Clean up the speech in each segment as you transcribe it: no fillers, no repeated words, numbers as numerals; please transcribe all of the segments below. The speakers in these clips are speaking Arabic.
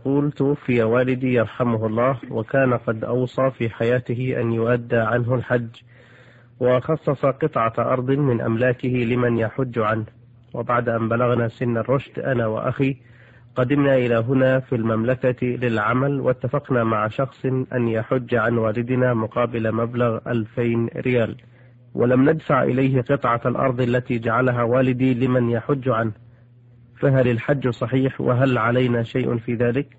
يقول: توفي والدي يرحمه الله، وكان قد أوصى في حياته أن يؤدى عنه الحج، وخصص قطعة أرض من أملاكه لمن يحج عنه. وبعد أن بلغنا سن الرشد أنا وأخي قدمنا إلى هنا في المملكة للعمل، واتفقنا مع شخص أن يحج عن والدنا مقابل مبلغ 2000 ريال، ولم ندفع إليه قطعة الأرض التي جعلها والدي لمن يحج عنه، فهل الحج صحيح، وهل علينا شيء في ذلك؟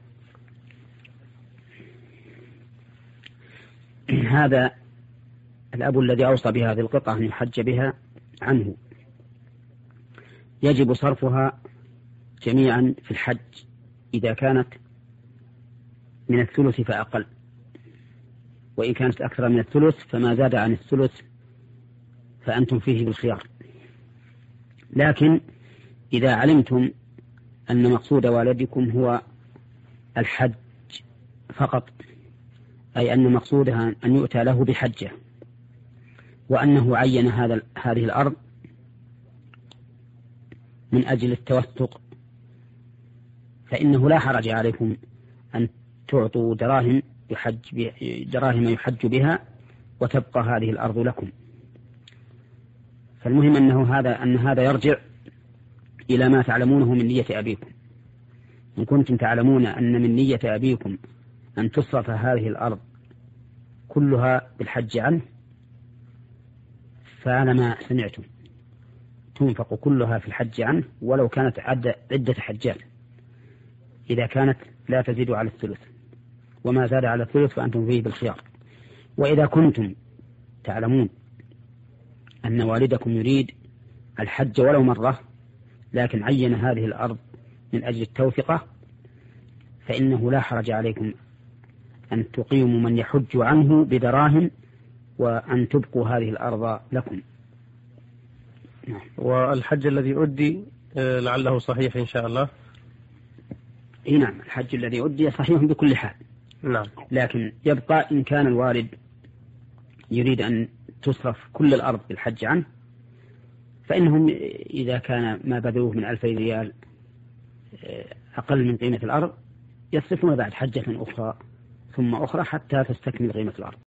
هذا الأب الذي أوصى بهذه القطعة أن يحج بها عنه يجب صرفها جميعا في الحج إذا كانت من الثلث فأقل، وإن كانت أكثر من الثلث فما زاد عن الثلث فأنتم فيه بالخيار. لكن إذا علمتم أن مقصود والدكم هو الحج فقط، أي أن مقصودها أن يؤتى له بحجة، وأنه عين هذه الأرض من أجل التوثق، فإنه لا حرج عليكم أن تعطوا دراهم يحج بها وتبقى هذه الأرض لكم. فالمهم أن هذا يرجع إلى ما تعلمونه من نية أبيكم. إن كنتم تعلمون أن من نية أبيكم أن تصرف هذه الأرض كلها بالحج عنه، فعلى ما سمعتم تنفق كلها في الحج عنه ولو كانت عدة حجات، إذا كانت لا تزيد على الثلث، وما زاد على الثلث فأنتم فيه بالخيار. وإذا كنتم تعلمون أن والدكم يريد الحج ولو مرة، لكن عين هذه الأرض من أجل التوثقة، فإنه لا حرج عليكم أن تقيموا من يحج عنه بدراهم وأن تبقوا هذه الأرض لكم. والحج الذي أدي لعله صحيح إن شاء الله. نعم، الحج الذي أدي صحيح بكل حال. نعم. لكن يبقى إن كان الوالد يريد أن تصرف كل الأرض بالحج عنه، فإنهم إذا كان ما بذلوه من 2000 ريال أقل من قيمة الأرض يصرفون بعد حجة أخرى ثم أخرى حتى تستكمل قيمة الأرض.